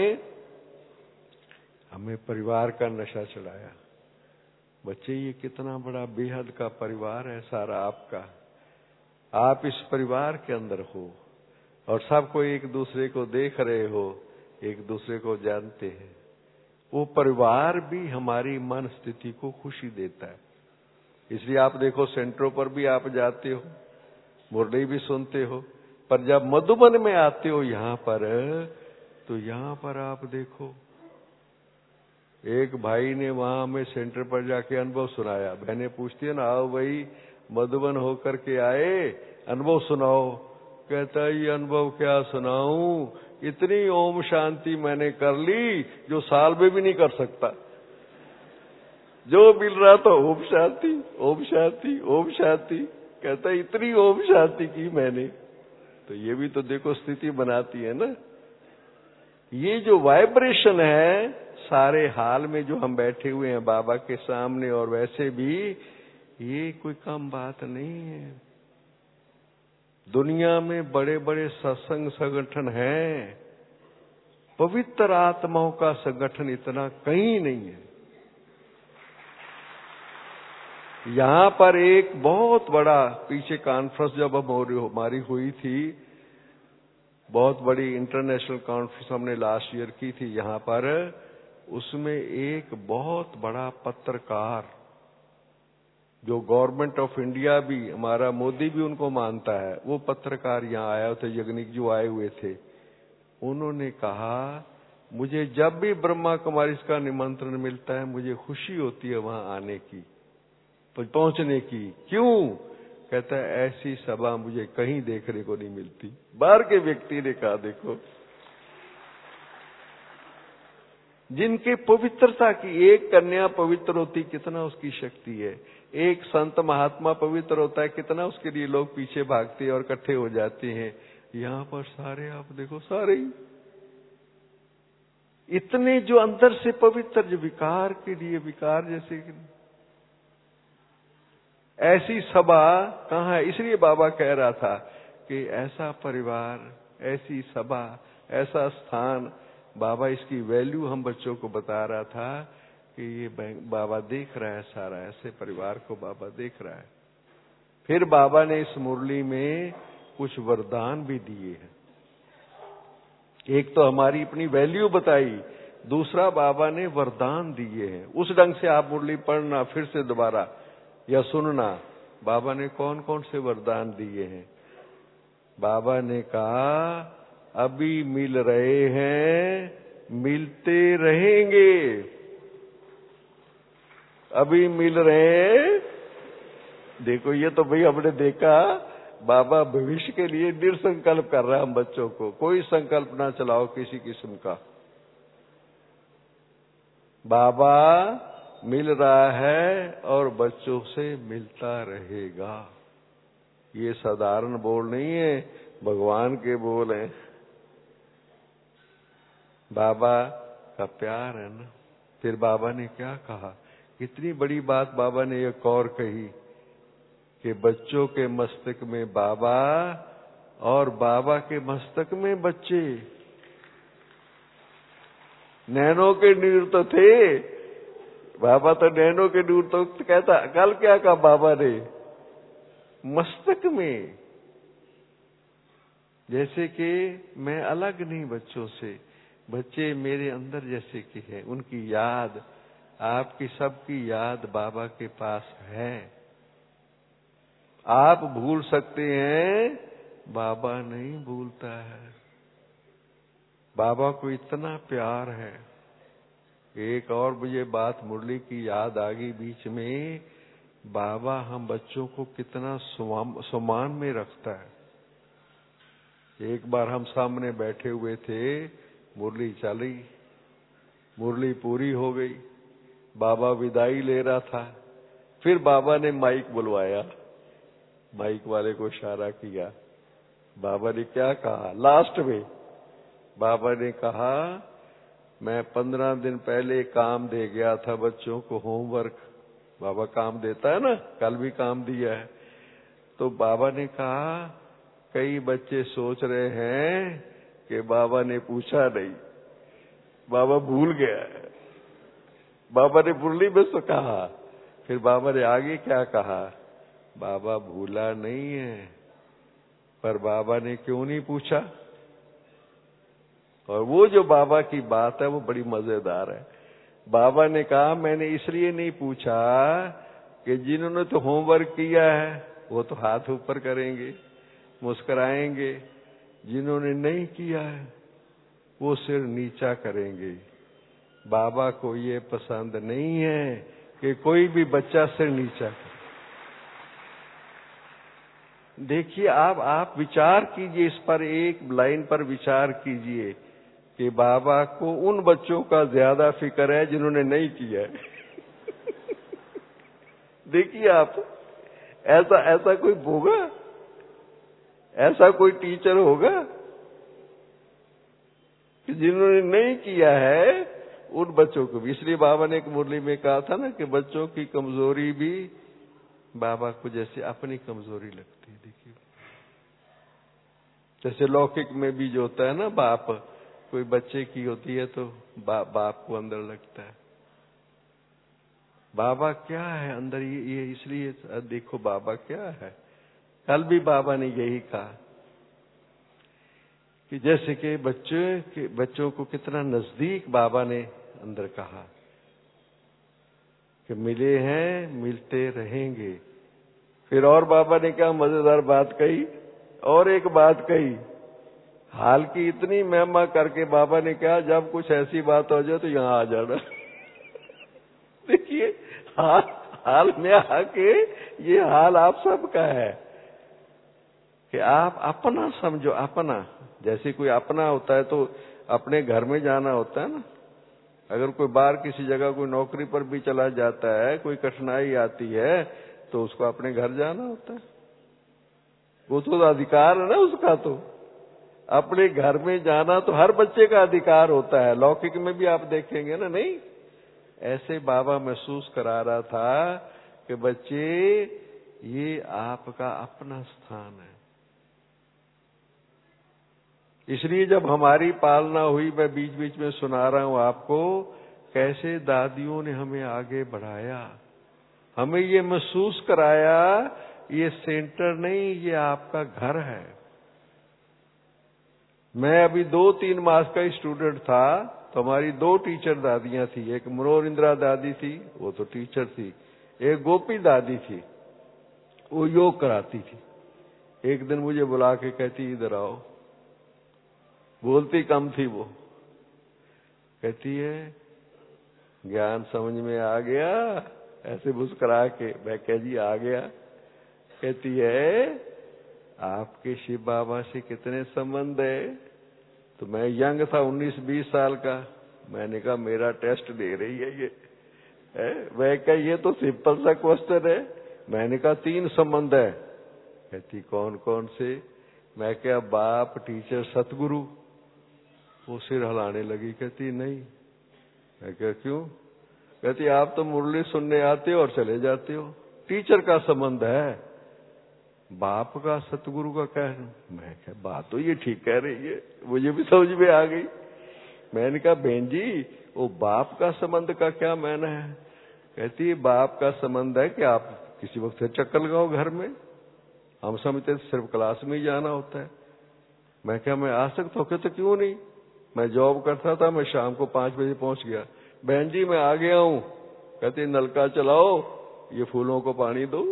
हमें परिवार का नशा चढ़ाया। बच्चे ये कितना बड़ा बेहद का परिवार है सारा आपका। आप इस परिवार के अंदर हो और सबको एक दूसरे को देख रहे हो, एक दूसरे को जानते हैं। वो परिवार भी हमारी मन स्थिति को खुशी देता है। इसलिए आप देखो सेंटरों पर भी आप जाते हो, मुरली भी सुनते हो, पर जब मधुबन में आते हो यहाँ पर, तो यहाँ पर आप देखो एक भाई ने वहां हमें सेंटर पर जाके अनुभव सुनाया। बहनें पूछती है ना, आओ भाई मधुबन होकर के आए, अनुभव सुनाओ। कहता है ये अनुभव क्या सुनाऊं, इतनी ओम शांति मैंने कर ली जो साल में भी नहीं कर सकता। जो मिल रहा था ओम शांति ओम शांति ओम शांति। कहता है इतनी ओम शांति की मैंने। तो ये भी तो देखो स्थिति बनाती है ना। ये जो वाइब्रेशन है सारे हाल में जो हम बैठे हुए हैं बाबा के सामने, और वैसे भी ये कोई कम बात नहीं है। दुनिया में बड़े बड़े सत्संग संगठन हैं, पवित्र आत्माओं का संगठन इतना कहीं नहीं है। यहाँ पर एक बहुत बड़ा पीछे कॉन्फ्रेंस जब हमारी हुई थी, बहुत बड़ी इंटरनेशनल कॉन्फ्रेंस हमने लास्ट ईयर की थी यहाँ पर, उसमें एक बहुत बड़ा पत्रकार जो गवर्नमेंट ऑफ इंडिया भी, हमारा मोदी भी उनको मानता है, वो पत्रकार यहाँ आया थे, यज्ञनिक जो आए हुए थे। उन्होंने कहा मुझे जब भी ब्रह्मा कुमारी का निमंत्रण मिलता है मुझे खुशी होती है वहां आने की, पहुंचने की। क्यों? कहता है ऐसी सभा मुझे कहीं देखने को नहीं मिलती। बाहर के व्यक्ति ने कहा देखो, जिनके पवित्रता की, एक कन्या पवित्र होती कितना उसकी शक्ति है, एक संत महात्मा पवित्र होता है कितना उसके लिए लोग पीछे भागते हैं और इकट्ठे हो जाते हैं। यहाँ पर सारे आप देखो, सारे ही इतने जो अंदर से पवित्र, जो विकार के लिए विकार जैसे, ऐसी सभा कहाँ है। इसलिए बाबा कह रहा था कि ऐसा परिवार, ऐसी सभा, ऐसा स्थान, बाबा इसकी वैल्यू हम बच्चों को बता रहा था कि ये बाबा देख रहा है सारा, ऐसे परिवार को बाबा देख रहा है। फिर बाबा ने इस मुरली में कुछ वरदान भी दिए हैं। एक तो हमारी अपनी वैल्यू बताई दूसरा बाबा ने वरदान दिए हैं। उस ढंग से आप मुरली पढ़ना फिर से दोबारा या सुनना। बाबा ने कौन कौन से वरदान दिए हैं? बाबा ने कहा अभी मिल रहे हैं, मिलते रहेंगे। अभी मिल रहे हैं। देखो ये तो भाई हमने देखा, बाबा भविष्य के लिए निसंकल्प कर रहा है हम बच्चों को। कोई संकल्प ना चलाओ किसी किस्म का। बाबा मिल रहा है और बच्चों से मिलता रहेगा। ये साधारण बोल नहीं है, भगवान के बोल हैं। बाबा का प्यार है ना। फिर बाबा ने क्या कहा? इतनी बड़ी बात बाबा ने एक और कही कि बच्चों के मस्तक में बाबा और बाबा के मस्तक में बच्चे। नैनों के नूर तो थे, बाबा तो नैनों के नूर तो कहता। कल क्या कहा बाबा ने? मस्तक में। जैसे कि मैं अलग नहीं बच्चों से, बच्चे मेरे अंदर जैसे कि है। उनकी याद, आपकी सबकी याद बाबा के पास है। आप भूल सकते हैं, बाबा नहीं भूलता है। बाबा को इतना प्यार है। एक और मुझे बात मुरली की याद आ गई बीच में। बाबा हम बच्चों को कितना सम्मान में रखता है। एक बार हम सामने बैठे हुए थे, मुरली चली, मुरली पूरी हो गई, बाबा विदाई ले रहा था। फिर बाबा ने माइक बुलवाया, माइक वाले को इशारा किया। बाबा ने क्या कहा लास्ट में? बाबा ने कहा मैं पंद्रह दिन पहले काम दे गया था बच्चों को, होमवर्क। बाबा काम देता है ना, कल भी काम दिया है। तो बाबा ने कहा कई बच्चे सोच रहे हैं कि बाबा ने पूछा नहीं, बाबा भूल गया है। बाबा ने मुरली में तो कहा। फिर बाबा ने आगे क्या कहा? बाबा भूला नहीं है, पर बाबा ने क्यों नहीं पूछा? और वो जो बाबा की बात है वो बड़ी मजेदार है। बाबा ने कहा मैंने इसलिए नहीं पूछा कि जिन्होंने तो होमवर्क किया है वो तो हाथ ऊपर करेंगे, मुस्कुराएंगे। जिन्होंने नहीं किया है वो सिर नीचा करेंगे। बाबा को ये पसंद नहीं है कि कोई भी बच्चा सिर नीचा करे। देखिए आप आप विचार कीजिए इस पर, एक लाइन पर विचार कीजिए कि बाबा को उन बच्चों का ज्यादा फिक्र है जिन्होंने नहीं किया है। देखिए आप, ऐसा ऐसा कोई होगा? ऐसा कोई टीचर होगा कि जिन्होंने नहीं किया है उन बच्चों को भी? इसलिए बाबा ने एक मुरली में कहा था ना कि बच्चों की कमजोरी भी बाबा को जैसे अपनी कमजोरी लगती है। देखिए जैसे लौकिक में भी जो होता है ना, बाप कोई बच्चे की होती है तो बा, बाप को अंदर लगता है। बाबा क्या है अंदर, ये, ये इसलिए देखो बाबा क्या है। कल भी बाबा ने यही कहा कि जैसे कि बच्चे के बच्चों को कितना नजदीक बाबा ने अंदर कहा कि मिले हैं, मिलते रहेंगे। फिर और बाबा ने क्या मजेदार बात कही, और एक बात कही, हाल की इतनी महिमा करके बाबा ने कहा जब कुछ ऐसी बात हो जाए तो यहाँ आ जाना। देखिए हाल हाल में आके ये हाल आप सबका है कि आप अपना समझो। अपना जैसे कोई अपना होता है तो अपने घर में जाना होता है ना। अगर कोई बाहर किसी जगह कोई नौकरी पर भी चला जाता है, कोई कठिनाई आती है तो उसको अपने घर जाना होता है। वो तो अधिकार है ना उसका। तो अपने घर में जाना तो हर बच्चे का अधिकार होता है। लौकिक में भी आप देखेंगे ना। नहीं, ऐसे बाबा महसूस करा रहा था कि बच्चे ये आपका अपना स्थान है। इसलिए जब हमारी पालना हुई, मैं बीच बीच में सुना रहा हूं आपको, कैसे दादियों ने हमें आगे बढ़ाया, हमें ये महसूस कराया ये सेंटर नहीं, ये आपका घर है। मैं अभी दो तीन मास का स्टूडेंट था तो हमारी दो टीचर दादियां थी। एक मनोहर इंदिरा दादी थी, वो तो टीचर थी। एक गोपी दादी थी, वो योग कराती थी। एक दिन मुझे बुला के कहती, इधर आओ। बोलती कम थी वो। कहती है, ज्ञान समझ में आ गया? ऐसे मुस्कुरा के। मैं कह जी आ गया। कहती है, आपके शिव बाबा से कितने संबंध है? तो मैं यंग था, उन्नीस बीस साल का। मैंने कहा मेरा टेस्ट दे रही है ये है? मैं कहा ये तो सिंपल सा क्वेश्चन है। मैंने कहा तीन संबंध है। कहती कौन कौन से? मैं क्या बाप, टीचर, सतगुरु। वो सिर हिलाने लगी। कहती नहीं। मैं क्या क्यों? कहती आप तो मुरली सुनने आते हो और चले जाते हो। टीचर का संबंध है, बाप का, सतगुरु का क्या है? मैं क्या बात तो ये ठीक कह रही है, मुझे भी समझ में आ गई। मैंने कहा बहन जी वो बाप का संबंध का क्या मायना है? कहती बाप का संबंध है कि आप किसी वक्त चक्कर लगाओ घर में। हम समझते सिर्फ क्लास में ही जाना होता है। मैं क्या मैं आ सकता हूँ? कहते क्यों नहीं? मैं जॉब करता था, मैं शाम को पांच बजे पहुंच गया। बहन जी मैं आ गया हूँ। कहती नलका चलाओ, ये फूलों को पानी दो।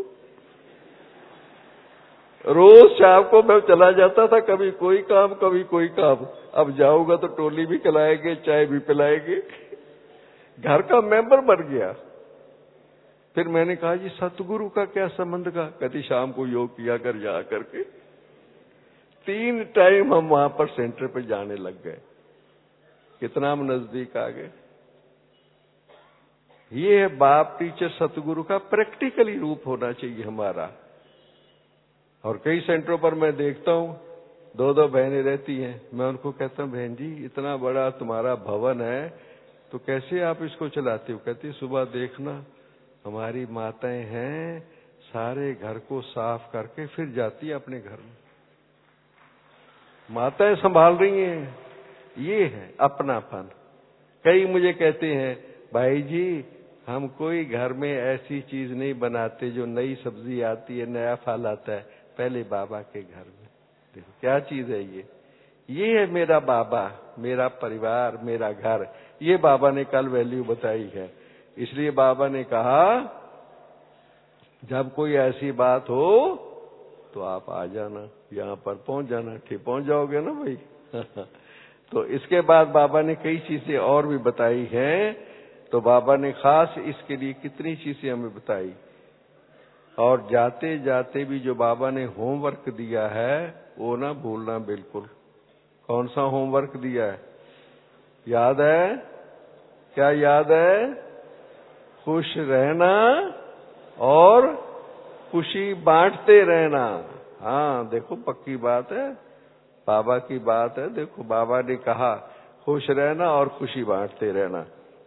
रोज शाम को मैं चला जाता था, कभी कोई काम कभी कोई काम। अब जाऊंगा तो टोली भी खिलाएंगे, चाय भी पिलाएंगे। घर का मेंबर बन गया। फिर मैंने कहा जी सतगुरु का क्या संबंध का? कहती शाम को योग किया कर जा करके। तीन टाइम हम वहां पर सेंटर पे जाने लग गए। कितना हम नजदीक आ गए। ये है बाप, टीचर, सतगुरु का प्रैक्टिकली रूप होना चाहिए हमारा। और कई सेंटरों पर मैं देखता हूं दो दो बहनें रहती हैं। मैं उनको कहता हूं बहन जी इतना बड़ा तुम्हारा भवन है तो कैसे आप इसको चलाते हो? कहती सुबह देखना हमारी माताएं हैं, सारे घर को साफ करके फिर जाती है अपने घर में। माताएं संभाल रही हैं। ये है अपनापन। कई मुझे कहते हैं भाई जी हम कोई घर में ऐसी चीज नहीं बनाते, जो नई सब्जी आती है, नया फल आता है, पहले बाबा के घर में। देखो क्या चीज है ये। ये है मेरा बाबा, मेरा परिवार, मेरा घर। ये बाबा ने कल वैल्यू बताई है। इसलिए बाबा ने कहा जब कोई ऐसी बात हो तो आप आ जाना, यहाँ पर पहुंच जाना। ठीक पहुंच जाओगे ना भाई। तो इसके बाद बाबा ने कई चीजें और भी बताई हैं। तो बाबा ने खास इसके लिए कितनी चीजें हमें बताई। और जाते जाते भी जो बाबा ने होमवर्क दिया है वो ना भूलना बिल्कुल। कौन सा होमवर्क दिया है? याद है? क्या याद है? खुश रहना और खुशी बांटते रहना। हाँ देखो पक्की बात है, बाबा की बात है। देखो बाबा ने कहा खुश रहना और खुशी बांटते रहना।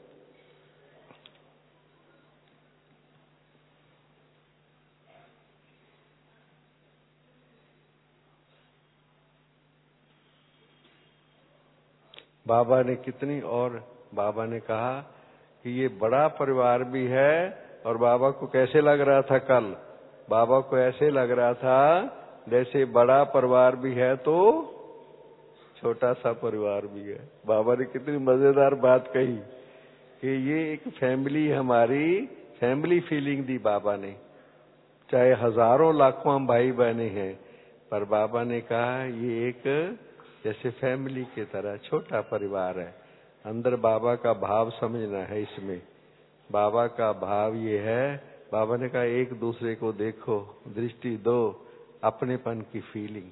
बाबा ने कितनी, और बाबा ने कहा कि ये बड़ा परिवार भी है। और बाबा को कैसे लग रहा था कल? बाबा को ऐसे लग रहा था जैसे बड़ा परिवार भी है तो छोटा सा परिवार भी है। बाबा ने कितनी मजेदार बात कही कि ये एक फैमिली, हमारी फैमिली फीलिंग दी बाबा ने। चाहे हजारों लाखों हम भाई बहने हैं, पर बाबा ने कहा ये एक जैसे फैमिली की तरह छोटा परिवार है। अंदर बाबा का भाव समझना है इसमें। बाबा का भाव ये है, बाबा ने कहा एक दूसरे को देखो, दृष्टि दो, अपनेपन की फीलिंग।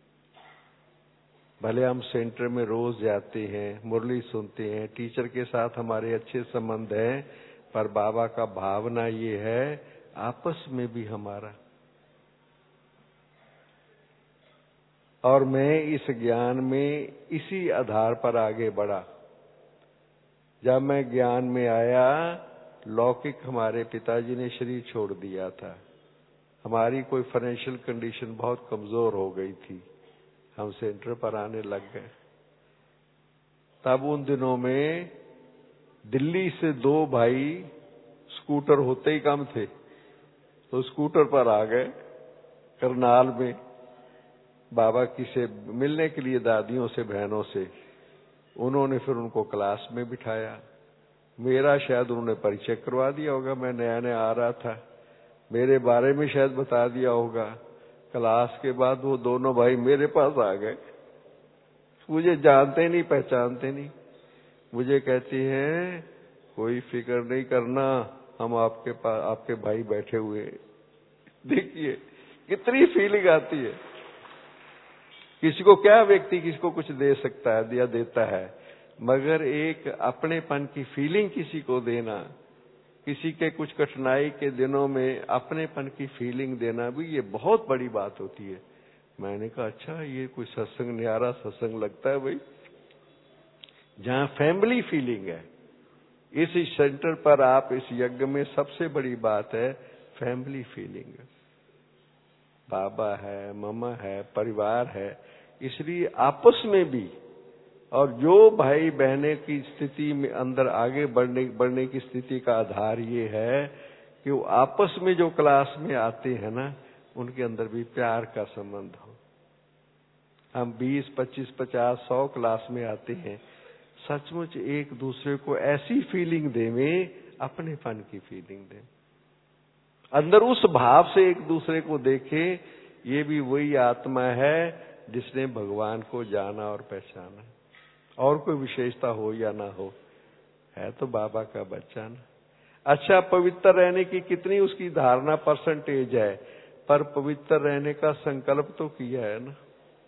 भले हम सेंटर में रोज जाते हैं, मुरली सुनते हैं, टीचर के साथ हमारे अच्छे संबंध हैं, पर बाबा का भावना ये है आपस में भी हमारा। और मैं इस ज्ञान में इसी आधार पर आगे बढ़ा। जब मैं ज्ञान में आया, लौकिक हमारे पिताजी ने शरीर छोड़ दिया था। हमारी कोई फाइनेंशियल कंडीशन बहुत कमजोर हो गई थी। हम सेंटर पर आने लग गए। तब उन दिनों में दिल्ली से दो भाई, स्कूटर होते ही कम थे, तो स्कूटर पर आ गए करनाल में। बाबा की से मिलने के लिए दादियों से, बहनों से। उन्होंने फिर उनको क्लास में बिठाया। मेरा शायद उन्होंने परिचय करवा दिया होगा, मैं नया नया आ रहा था, मेरे बारे में शायद बता दिया होगा। क्लास के बाद वो दोनों भाई मेरे पास आ गए, मुझे जानते नहीं, पहचानते नहीं। मुझे कहती हैं कोई फिक्र नहीं करना, हम आपके पास, आपके भाई बैठे हुए हैं। देखिए कितनी फीलिंग आती है। किसी को क्या व्यक्ति किसी को कुछ दे सकता है, दिया देता है, मगर एक अपनेपन की फीलिंग किसी को देना, किसी के कुछ कठिनाई के दिनों में अपनेपन की फीलिंग देना भी ये बहुत बड़ी बात होती है। मैंने कहा अच्छा ये कोई सत्संग, न्यारा सत्संग लगता है भाई, जहाँ फैमिली फीलिंग है। इस सेंटर पर आप, इस यज्ञ में सबसे बड़ी बात है फैमिली फीलिंग। बाबा है, मम्मा है, परिवार है, इसलिए आपस में भी, और जो भाई बहने की स्थिति में अंदर आगे बढ़ने बढ़ने की स्थिति का आधार ये है कि वो आपस में जो क्लास में आते हैं ना, उनके अंदर भी प्यार का संबंध हो। हम बीस, पच्चीस, पचास, सौ क्लास में आते हैं, सचमुच एक दूसरे को ऐसी फीलिंग देवें, अपनेपन की फीलिंग दें, अंदर उस भाव से एक दूसरे को देखें। ये भी वही आत्मा है जिसने भगवान को जाना और पहचाना। और कोई विशेषता हो या ना हो, है तो बाबा का बच्चा ना। अच्छा, पवित्र रहने की कितनी उसकी धारणा परसेंटेज है, पर पवित्र रहने का संकल्प तो किया है ना,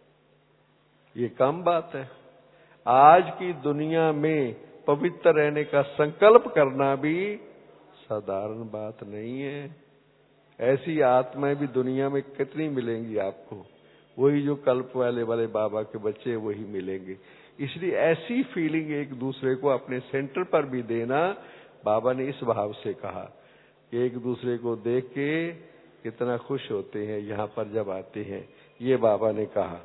ये कम बात है। आज की दुनिया में पवित्र रहने का संकल्प करना भी साधारण बात नहीं है। ऐसी आत्माएं भी दुनिया में कितनी मिलेंगी आपको, वही जो कल्प वाले वाले बाबा के बच्चे वही मिलेंगे। इसलिए ऐसी फीलिंग एक दूसरे को अपने सेंटर पर भी देना, बाबा ने इस भाव से कहा कि एक दूसरे को देख के कितना खुश होते हैं यहाँ पर जब आते हैं। ये बाबा ने कहा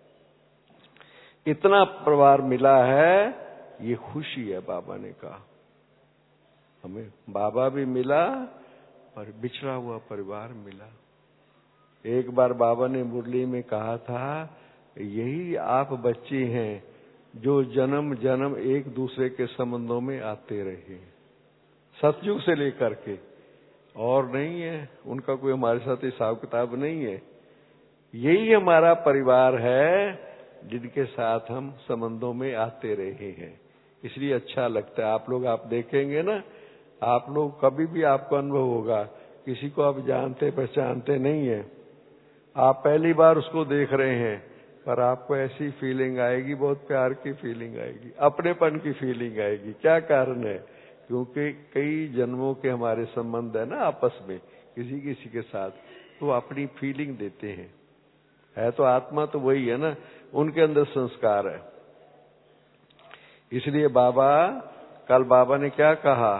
इतना परिवार मिला है, ये खुशी है। बाबा ने कहा हमें बाबा भी मिला और बिछड़ा हुआ परिवार मिला। एक बार बाबा ने मुरली में कहा था, यही आप बच्चे हैं जो जन्म जन्म एक दूसरे के संबंधों में आते रहे, सतयुग से लेकर के, और नहीं है उनका कोई हमारे साथ हिसाब किताब नहीं है। यही हमारा परिवार है जिनके साथ हम संबंधों में आते रहे हैं। इसलिए अच्छा लगता है। आप लोग आप देखेंगे ना, आप लोग कभी भी आपको अनुभव होगा, किसी को आप जानते पहचानते नहीं है, आप पहली बार उसको देख रहे हैं, पर आपको ऐसी फीलिंग आएगी, बहुत प्यार की फीलिंग आएगी, अपनेपन की फीलिंग आएगी। क्या कारण है? क्योंकि कई जन्मों के हमारे संबंध है ना आपस में, किसी किसी के साथ, तो अपनी फीलिंग देते हैं। है तो आत्मा तो वही है ना, उनके अंदर संस्कार है। इसलिए बाबा, कल बाबा ने क्या कहा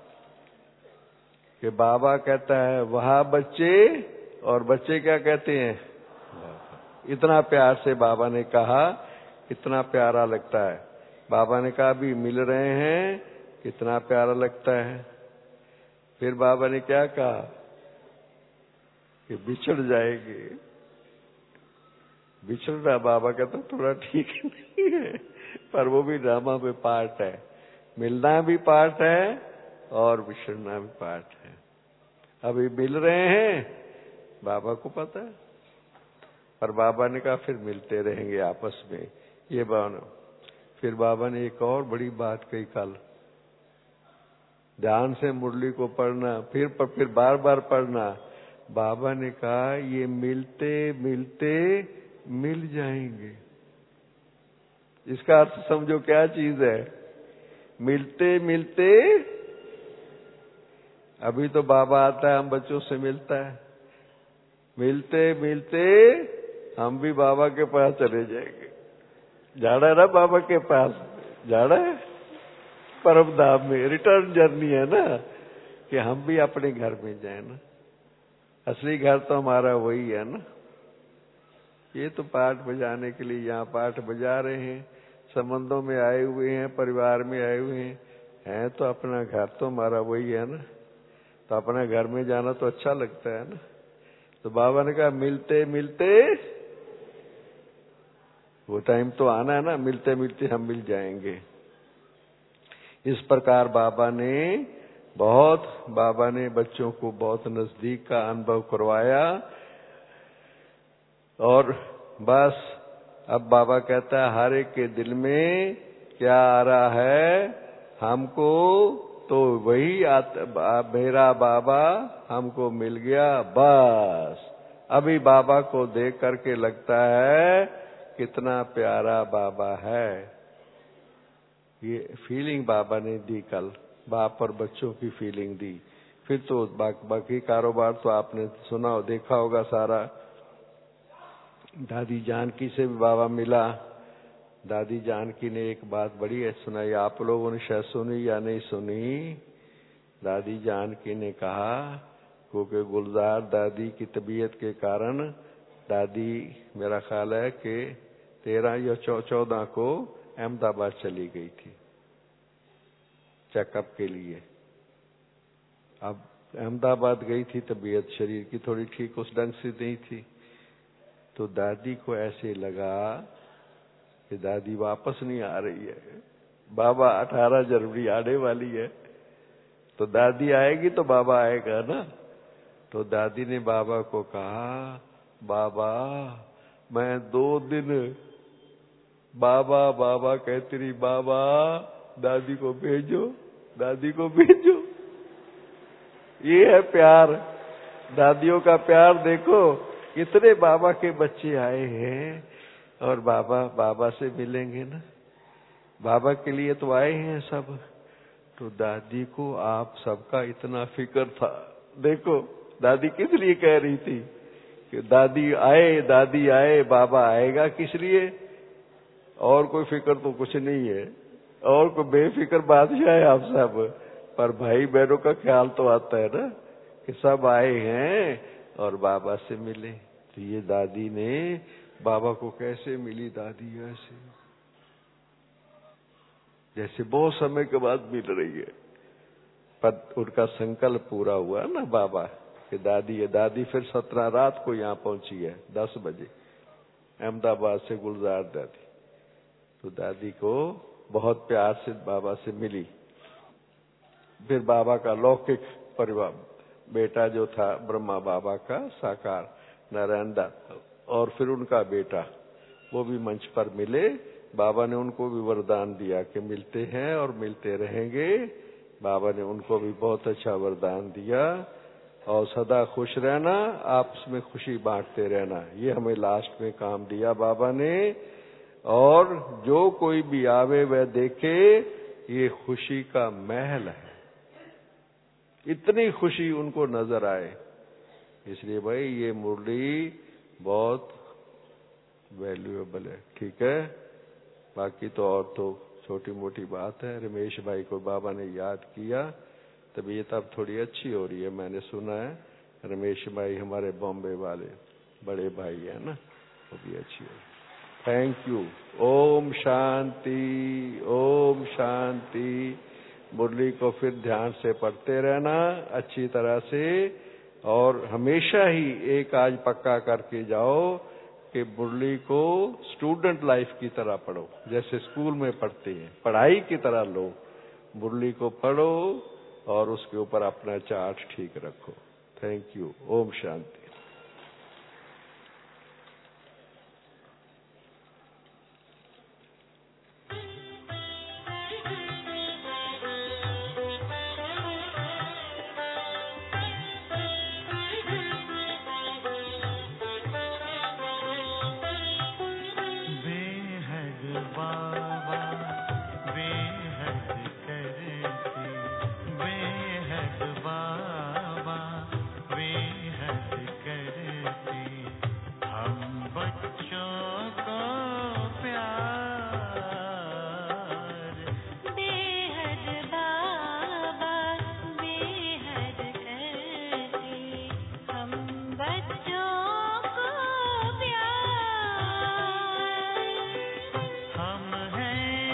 कि बाबा कहता है वह बच्चे, और बच्चे क्या कहते हैं? इतना प्यार से बाबा ने कहा, कितना प्यारा लगता है। बाबा ने कहा अभी मिल रहे हैं, कितना प्यारा लगता है। फिर बाबा ने क्या कहा कि बिछड़ जाएंगे। बिछड़ना बाबा का तो थोड़ा ठीक नहीं है, पर वो भी ड्रामा में पार्ट है। मिलना भी पार्ट है और बिछड़ना भी पार्ट है। अभी मिल रहे हैं, बाबा को पता है, पर बाबा ने कहा फिर मिलते रहेंगे आपस में। ये बाबा, फिर बाबा ने एक और बड़ी बात कही कल, ध्यान से मुरली को पढ़ना, फिर पर फिर बार बार पढ़ना। बाबा ने कहा ये मिलते मिलते मिल जाएंगे। इसका अर्थ समझो क्या चीज है? मिलते मिलते, अभी तो बाबा आता है, हम बच्चों से मिलता है, मिलते मिलते हम भी बाबा के पास चले जाएंगे। जाना है ना बाबा के पास, जाना है परम धाम में, रिटर्न जर्नी है ना, कि हम भी अपने घर में जाए ना। असली घर तो हमारा वही है ना। ये तो पाठ बजाने के लिए यहाँ पाठ बजा रहे हैं, संबंधों में आए हुए हैं, परिवार में आए हुए हैं, हैं तो अपना घर तो हमारा वही है ना। तो अपने घर में जाना तो अच्छा लगता है ना। तो बाबा ने कहा मिलते मिलते वो टाइम तो आना है ना, मिलते मिलते हम मिल जाएंगे। इस प्रकार बाबा ने बहुत बाबा ने बच्चों को बहुत नजदीक का अनुभव करवाया। और बस अब बाबा कहता है हर एक के दिल में क्या आ रहा है, हमको तो वही आता, मेरा बाबा हमको मिल गया। बस अभी बाबा को देख करके लगता है कितना प्यारा बाबा है। ये फीलिंग बाबा ने दी कल, बाप और बच्चों की फीलिंग दी। फिर तो बा, बाकी कारोबार तो आपने सुना देखा होगा सारा। दादी जानकी से भी बाबा मिला। दादी जानकी ने एक बात बड़ी है सुनाई, आप लोगों ने शायद सुनी या नहीं सुनी। दादी जानकी ने कहा क्योंकि गुलजार दादी की तबीयत के कारण दादी मेरा ख्याल है कि तेरह या चौदह को अहमदाबाद चली गई थी चेकअप के लिए। अब अहमदाबाद गई थी, तबीयत शरीर की थोड़ी ठीक उस ढंग से नहीं थी। तो दादी को ऐसे लगा कि दादी वापस नहीं आ रही है। बाबा अठारह जनवरी आने वाली है, तो दादी आएगी तो बाबा आएगा ना। तो दादी ने बाबा को कहा, बाबा मैं दो दिन बाबा बाबा कहती रही, बाबा दादी को भेजो, दादी को भेजो। ये है प्यार, दादियों का प्यार। देखो कितने बाबा के बच्चे आए हैं और बाबा बाबा से मिलेंगे ना, बाबा के लिए तो आए हैं सब। तो दादी को आप सबका इतना फिक्र था। देखो दादी किस लिए कह रही थी कि दादी आए, दादी आए, बाबा आएगा किस लिए। और कोई फिक्र तो कुछ नहीं है, और कोई बेफिक्र बादशाह है आप सब, पर भाई बहनों का ख्याल तो आता है ना कि सब आए हैं और बाबा से मिले। तो ये दादी ने बाबा को कैसे मिली, दादी ऐसे जैसे बहुत समय के बाद मिल रही है, पर उनका संकल्प पूरा हुआ ना बाबा कि दादी है। दादी फिर सत्रह रात को यहाँ पहुंची है दस बजे अहमदाबाद से गुलजार दादी। तो दादी को बहुत प्यार से बाबा से मिली। फिर बाबा का लौकिक परिवार बेटा जो था ब्रह्मा बाबा का साकार नारायण दास, और फिर उनका बेटा वो भी मंच पर मिले। बाबा ने उनको भी वरदान दिया कि मिलते हैं और मिलते रहेंगे। बाबा ने उनको भी बहुत अच्छा वरदान दिया और सदा खुश रहना, आपस में खुशी बांटते रहना, ये हमें लास्ट में काम दिया बाबा ने। और जो कोई भी आवे वह देखे ये खुशी का महल है, इतनी खुशी उनको नजर आए। इसलिए भाई ये मुरली बहुत वैल्यूएबल है, ठीक है। बाकी तो और तो छोटी मोटी बात है। रमेश भाई को बाबा ने याद किया, तबीयत अब थोड़ी अच्छी हो रही है मैंने सुना है। रमेश भाई हमारे बॉम्बे वाले बड़े भाई है ना, वो भी अच्छी है। Thank you. ओम शांति, ओम शांति। मुरली को फिर ध्यान से पढ़ते रहना अच्छी तरह से, और हमेशा ही एक आज पक्का करके जाओ कि मुरली को स्टूडेंट लाइफ की तरह पढ़ो, जैसे स्कूल में पढ़ते हैं, पढ़ाई की तरह लो। मुरली को पढ़ो और उसके ऊपर अपना चार्ट ठीक रखो। Thank you. ओम शांति।
हम हैं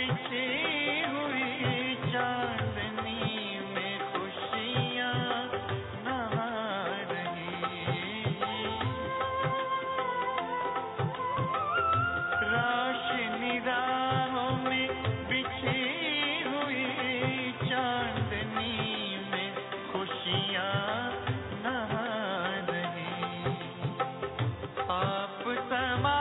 आप समा